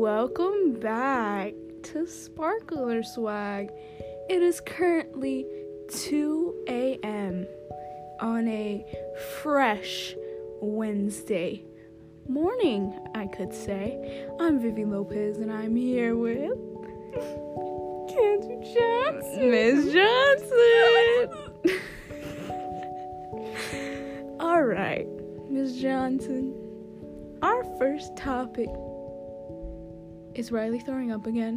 welcome back to Sparkler Swag. It is currently 2 a.m. on a fresh Wednesday morning, I could say. I'm Vivi Lopez and I'm here with Candy Johnson. Miss Johnson. Alright, Miss Johnson. Our first topic is Riley throwing up again.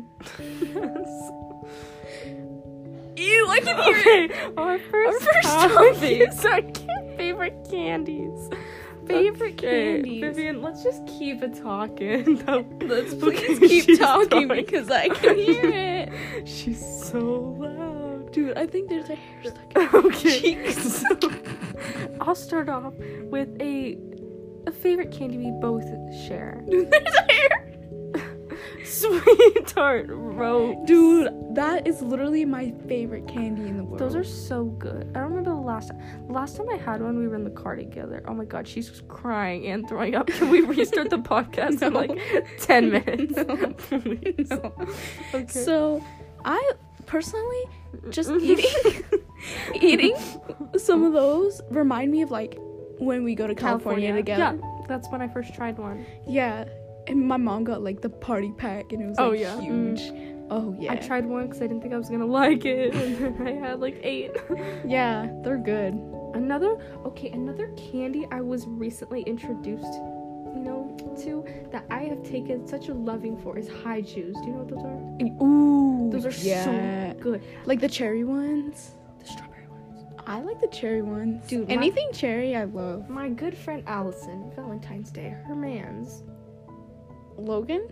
Ew, I can hear it. Our first topic is our favorite candies. Candies. Vivian, let's just keep it talking. Let's please keep talking because I can hear it. She's so loud. Dude, I think there's a hair stuck in her Okay. cheeks. I'll start off with a favorite candy we both share. Dude, there's a hair. Sweet tart rope. Dude, that is literally my favorite candy in the world. Those are so good. I don't remember the last time I had one, we were in the car together. Oh my god, she's crying and throwing up. Can we restart the podcast in like 10 minutes? No. Please. No. Okay. So, I personally just eating some of those remind me of like when we go to California together. Yeah, that's when I first tried one. Yeah. And my mom got like the party pack and it was like huge. Oh yeah. I tried one because I didn't think I was gonna like it, and then I had like 8. Yeah, they're good. Another candy I was recently introduced, to that I have taken such a loving for is High Chews. Do you know what those are? Ooh. Those are so good. Like the cherry ones. The strawberry ones. I like the cherry ones. Dude, anything cherry I love. My good friend Allison, Valentine's Day, her man's Logan?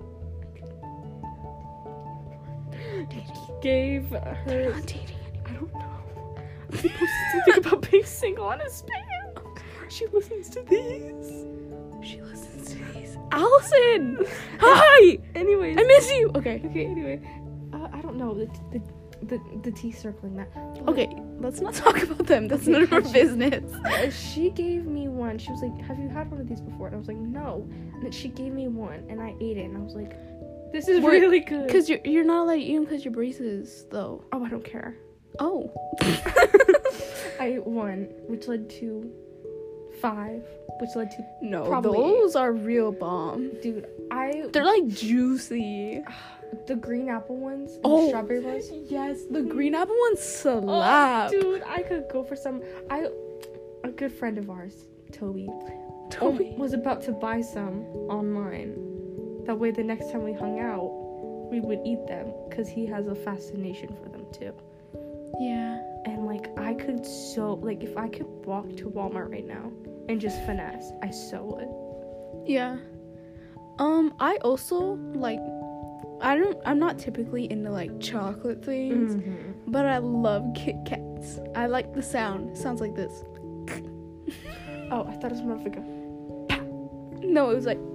gave They're her. not dating anymore. I don't know. He posted something about being single on his spam. She listens to these. She listens to these. Allison! Hi! Anyways, I miss you! Okay. Anyway, I don't know the tea circling that. Okay, let's not talk about them. That's Okay, none of our High Chews. business. She gave me one. She was like, "Have you had one of these before?" And I was like, "No." And then she gave me one, and I ate it, and I was like, "This is really good." Because you're not allowed to eat them because your braces, though. Oh, I don't care. Oh. I ate 1, which led to 5, which led to No, probably those are real bomb. dude. They're like juicy. The green apple ones, and Oh. the strawberry ones. Yes, the green apple ones slap. Oh, dude, I could go for some. A good friend of ours, Toby, was about to buy some online. That way, the next time we hung out, we would eat them because he has a fascination for them too. Yeah. And like, I could if I could walk to Walmart right now and just finesse, I so would. Yeah. I also like. I'm not typically into like chocolate things, but I love Kit Kats. I like the sound. It sounds like this. Oh, I thought it was more of like a. No, it was like.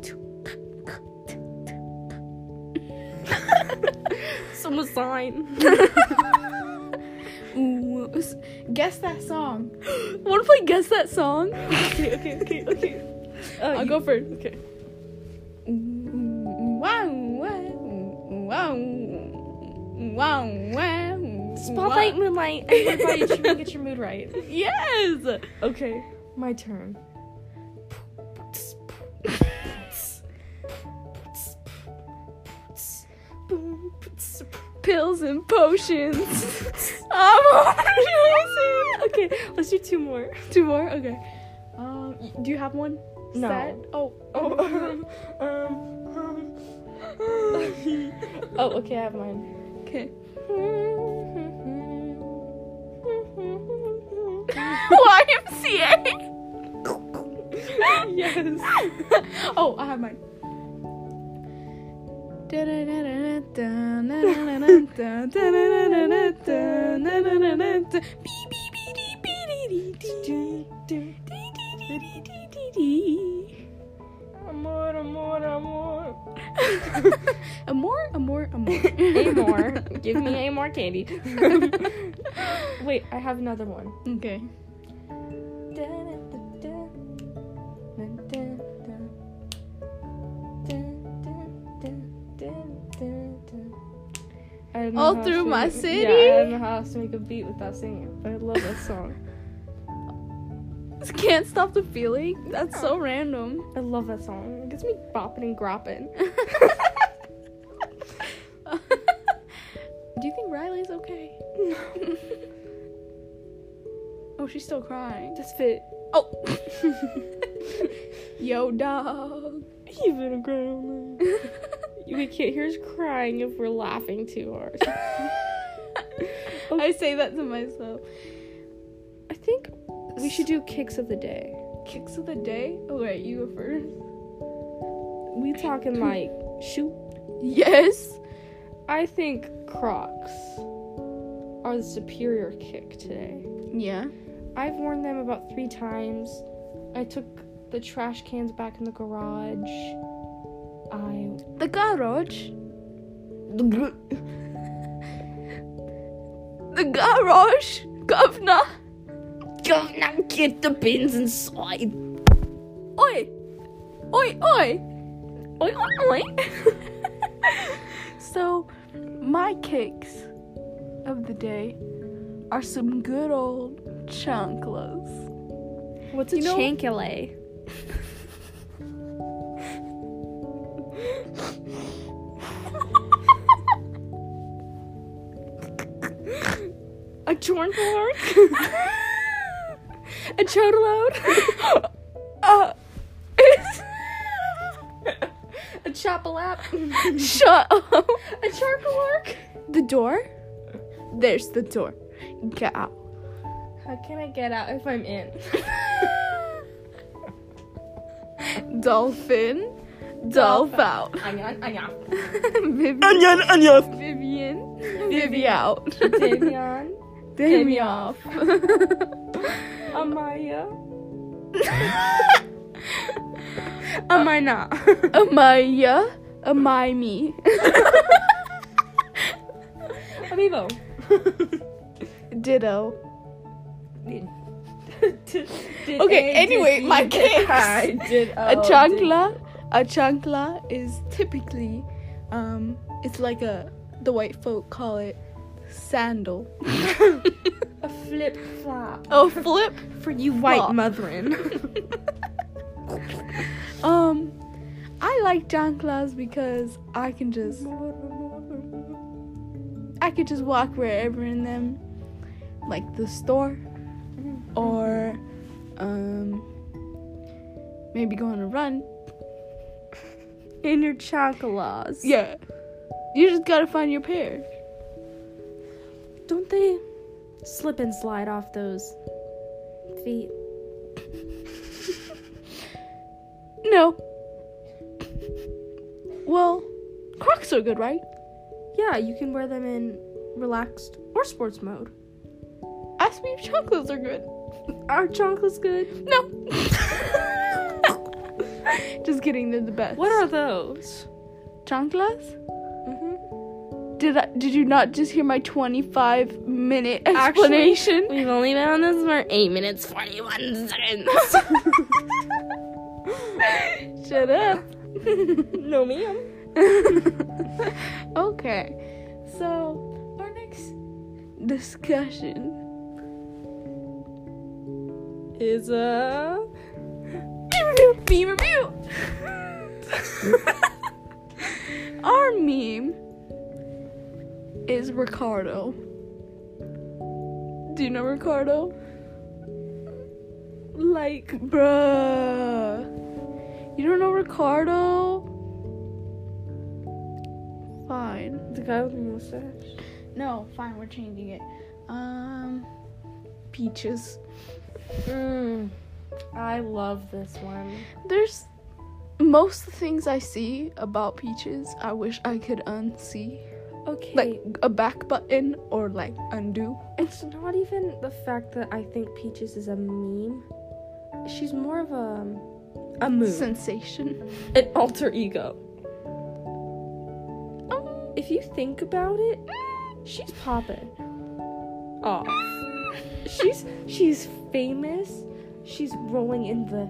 Some sign. Ooh, guess that song. Wanna play Guess That Song? Okay. I'll go first. Okay. Wow, wow, wow, wow. Spotlight, moonlight, everybody, you should get your mood right. Yes. Okay, my turn. Pills and potions. Okay, let's do 2 more. 2 more. Okay. Do you have one? No. Set? Oh. Oh, okay, I have mine. Okay. YMCA. Yes. Oh, I have mine. Amor. Amor. Amor. Give me Amor candy. Wait, I have another one. Okay. don't know All how Through to My make- City? Yeah, I don't know how else to make a beat without singing it, but I love that song. Can't Stop the Feeling? That's so random. I love that song. It gets me bopping and gropping. Do you think Riley's okay? Oh, she's still crying. Just fit. Oh. Yo, dog. You've been crying. We can't hear us crying if we're laughing too hard. I say that to myself. I think we should do kicks of the day. Kicks of the day? Oh, wait, you go first. We talking like shoot. Yes. I think Crocs are the superior kick today. Yeah. I've worn them about 3 times. I took the trash cans back in the garage. The garage? The garage, governor. Governor, get the bins inside. Oi. Oi, oi. Oi, oi, oi. So, my kicks of the day are some good old chanclas. What's a chancla? A chornfork? A chotaload? A chopalap? Shut up. A charcoalark? The door? There's the door. Get out. How can I get out if I'm in? Dolphin. Dolph out. Onion, onion. Vivian. Onion, onion. Vivian. Vivi out. Davion. Demi off. Amaya. Amina. Amaya. Amimi. Amiibo. Ditto. Did Okay, A, anyway, did E, my did kicks. I, did O, A chancla is typically, it's like the white folk call it sandal. a flip flop. Oh, flip. For you white flop. mothering. I like chanclas because I can just walk wherever in them, like the store, or maybe go on a run. In your chanclas. Yeah, you just gotta find your pair. Don't they slip and slide off those feet? No. Well, Crocs are good, right? Yeah, you can wear them in relaxed or sports mode. Ask me if chanclas are good. Are chanclas good? No. Just kidding, they're the best. What are those? chanclas? Mm-hmm. Did you not just hear my 25-minute explanation? Actually, we've only been on this for 8 minutes 41 seconds. Shut up. No, ma'am. Okay, so our next discussion Is meme review. Our meme is Ricardo. Do you know Ricardo? like Bruh. You don't know Ricardo? Fine. the guy with the mustache? No, fine, we're changing it. Peaches. I love this one. There's most of the things I see about Peaches, I wish I could unsee. Okay. Like a back button or like undo. It's not even the fact that I think Peaches is a meme. She's more of a mood. Sensation. An alter ego. If you think about it, she's popping off. She's famous. She's rolling in the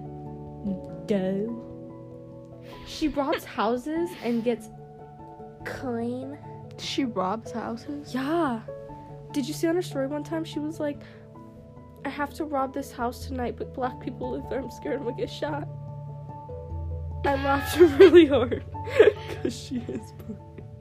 dough. She robs houses and gets coin. She robs houses? Yeah. Did you see on her story one time? She was like, I have to rob this house tonight, but black people live there. I'm scared I'm gonna get shot. I laughed really hard. Because she is black.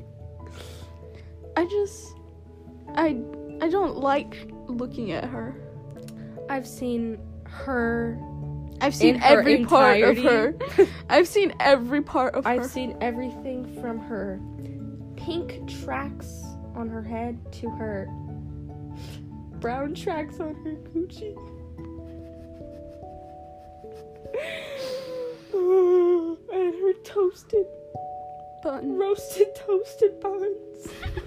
I don't like looking at her. I've seen her. I've seen every part of her. I've seen every part of her. I've seen everything from her pink tracks on her head to her brown tracks on her coochie. And her roasted toasted buns.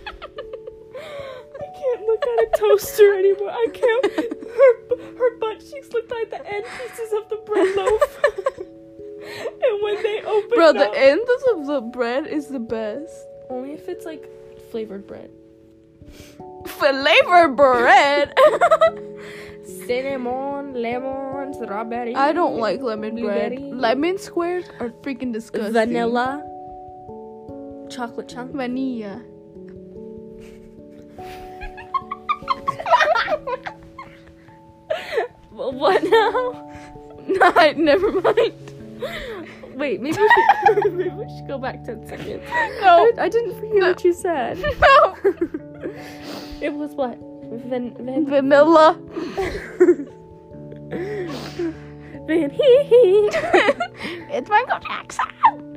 I can't look at a toaster anymore. I can't. Her butt cheeks look like the end pieces of the bread loaf. And when they open Bro, up, the ends of the bread is the best. only if it's like flavored bread. Flavored bread. Cinnamon, lemon, strawberry. I don't like lemon bread. blueberry. Lemon squares are freaking disgusting. Vanilla. Chocolate chunk. Vanilla. Well, what now? Nah, never mind. Wait, maybe we should go back 10 seconds. No. I didn't hear what you said. No. It was what? Vanilla. Van hee. It's Michael Jackson.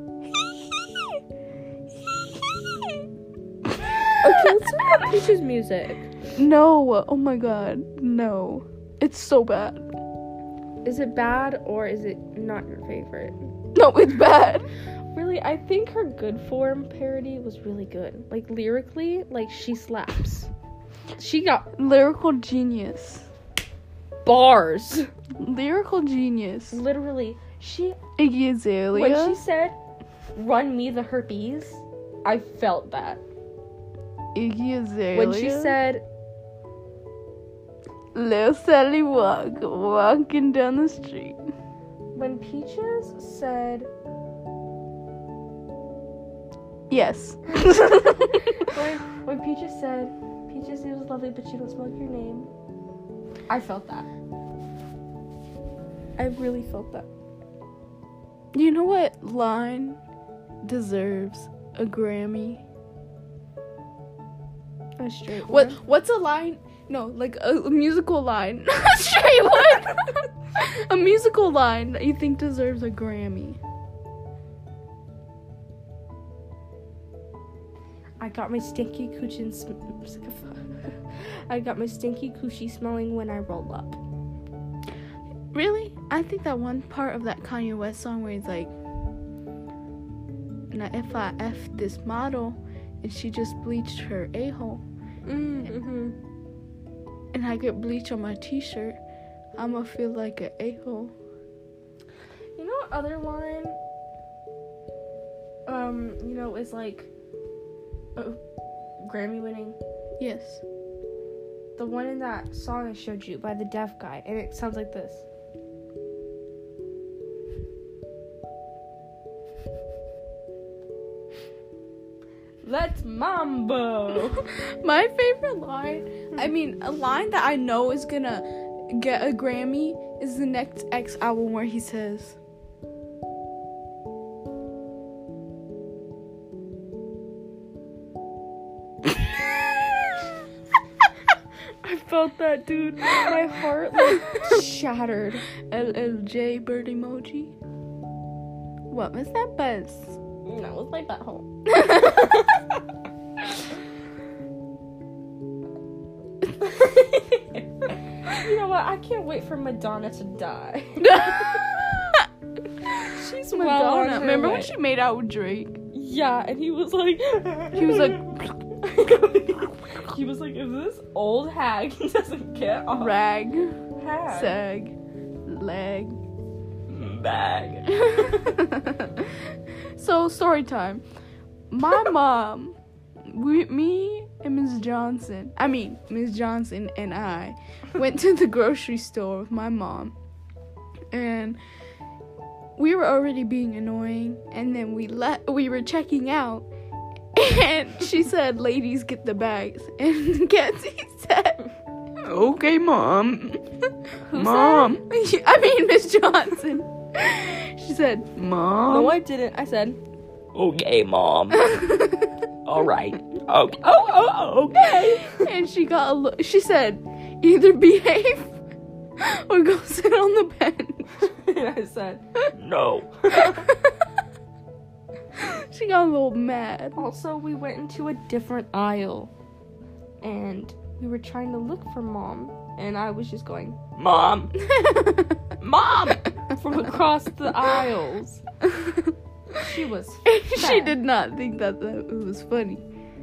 Okay, let's talk about Peach's music. No. Oh my god. No. It's so bad. Is it bad or is it not your favorite? No, it's bad. Really, I think her Good Form parody was really good. Like, lyrically, like, she slaps. She got Lyrical genius. bars. Lyrical genius. Literally, Iggy Azalea. when she said, run me the herpes, I felt that. Iggy Azalea. When she said, Lil Sally walking down the street. when Peaches said, Yes. when Peaches said, Peaches, it was lovely, but you don't smoke your name. I felt that. I really felt that. You know what line deserves a Grammy? A straight one. What's a line? No, like a musical line. A straight one. A musical line that you think deserves a Grammy. I got my stinky coochie I got my stinky coochie smelling when I roll up. Really? I think that one part of that Kanye West song where he's like, now if I F this model and she just bleached her a-hole Mm-hmm. and I get bleach on my t-shirt, I'ma feel like an a-hole. You know what other line, is like Grammy winning? Yes. The one in that song I showed you by the deaf guy, and it sounds like this. Let's mambo. My favorite line, I mean, a line that I know is gonna get a Grammy is the next X album where he says, I felt that, dude. My heart like shattered. LLJ bird emoji. What was that buzz? That was my butthole. You know what? I can't wait for Madonna to die. She's well on Madonna. her Remember way. when she made out with Drake? Yeah, and he was like, he was like, if this old hag doesn't get off, Rag, hag, sag, leg, bag. So, story time. My mom, me and Ms. Johnson and I went to the grocery store with my mom. And we were already being annoying. And then we were checking out. And she said, ladies, get the bags. And Kenzie said, okay, Mom. Who Mom. I mean, Miss Johnson. She said, Mom. No, I didn't. I said, Okay, Mom. All right. Okay. Okay. And she got a look. She said, either behave or go sit on the bench. and I said, No. She got a little mad. also, we went into a different aisle. And we were trying to look for Mom. And I was just going, Mom. Mom. from across the aisles. She was She fat. did not think that it was funny.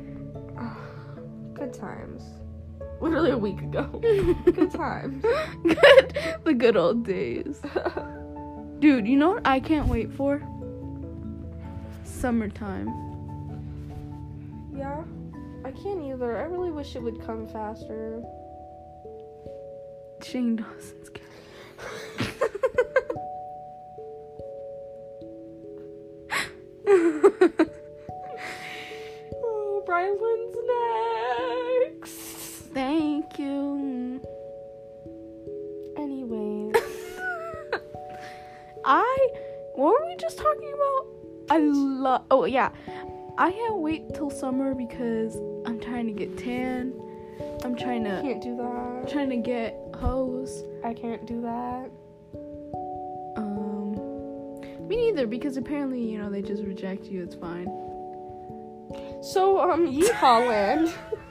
Good times. Literally a week ago. Good times. The good old days. Dude, you know what I can't wait for? Summertime. Yeah, I can't either. I really wish it would come faster. Shane Dawson's cat. Oh, Brylan's next. Thank you. Anyways. What were we just talking about? Oh yeah. I can't wait till summer because I'm trying to get tan. I'm trying to Can't do that. get hoes. I can't do that. Me neither, because apparently, they just reject you. It's fine. So, yeehaw land.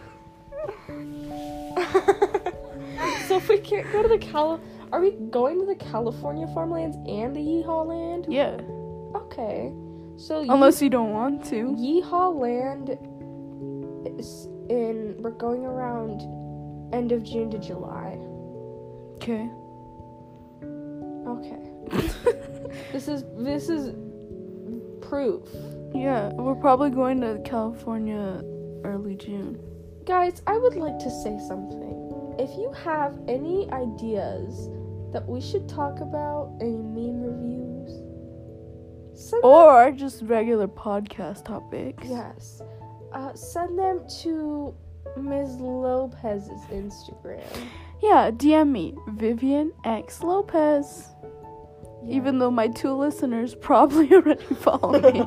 So if we can't go to the are we going to the California farmlands and the yeehaw land? Yeah. Okay. So Unless you don't want to. Yeehaw land is we're going around end of June to July. Okay. Okay. This is proof. Yeah, we're probably going to California early June. Guys, I would like to say something. If you have any ideas that we should talk about, any meme reviews, Or just regular podcast topics. Yes. Send them to Ms. Lopez's Instagram. Yeah, DM me, Vivian X Lopez. Yeah. Even though my 2 listeners probably already follow me.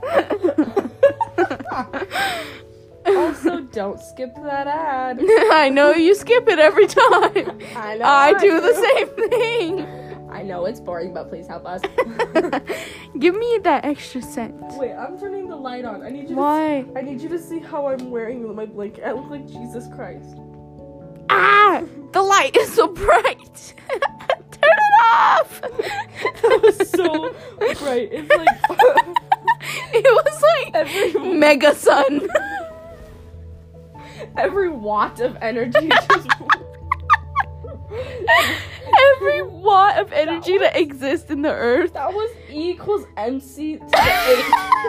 Also, don't skip that ad. I know you skip it every time. I know. I do the same thing. I know it's boring, but please help us. Give me that extra cent. Wait, I'm turning the light on. I need you. Why? I need you to see how I'm wearing my blanket. I look like Jesus Christ. Ah! The light is so bright. Turn it off. That was so bright. It's like it was like mega sun. every watt of energy just. Every watt of energy that exists in the earth. That was E equals MC to the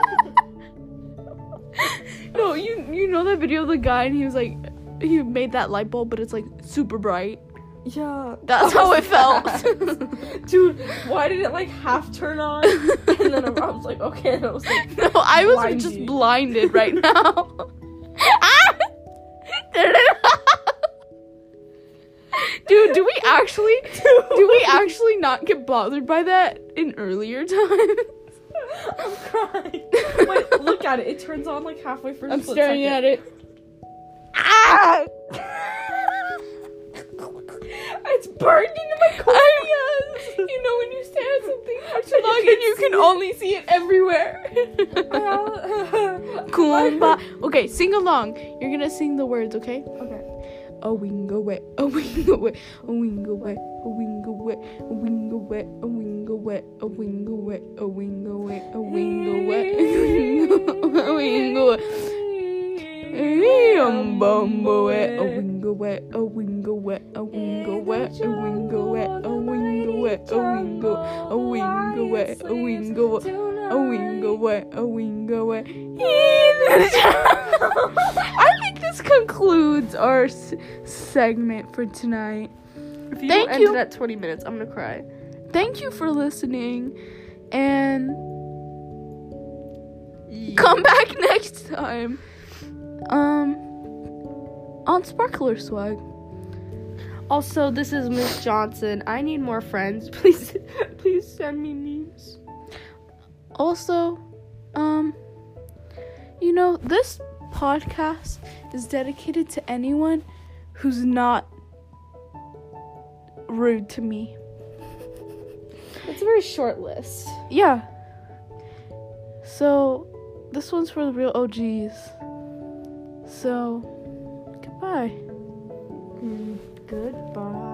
8. No, you know that video of the guy and he was like, he made that light bulb, but it's like super bright. Yeah. That's how it felt. Dude, why did it like half turn on? And then I was like, okay, and I was like, No, I was Blindy. just blinded right now. Ah! Turn it off. Dude, do we actually not get bothered by that in earlier times? I'm crying. Wait, look at it. It turns on like halfway for a I'm split staring second. at it. Ah! It's burned into my corneas. You know when you stare at something for too long and you can only see it everywhere. Kuumba. Okay, sing along. You're gonna sing the words, okay? Okay. A wingo wet, a wingo wet, a wingo wet, a wingo wet, a wingo wet, a wingo wet, a wingo wet, a wingo wet, a wingo wet, a wingo wet. A bumbo wet, a wingo wet, a wingo wet, a wingo wet, a wingo wet, a wingo wet, a wingo, a wingo wet, a wingo wet, a wingo wet, a wingo wet. I think this concludes our segment for tonight. If you Thank ended you. at 20 minutes, I'm gonna cry. Thank you for listening, and come back next time. on Sparkler Swag. Also, this is Miss Johnson. I need more friends. Please send me memes. Also, this podcast is dedicated to anyone who's not rude to me. It's a very short list. Yeah. So, this one's for the real OGs. So, goodbye. Goodbye.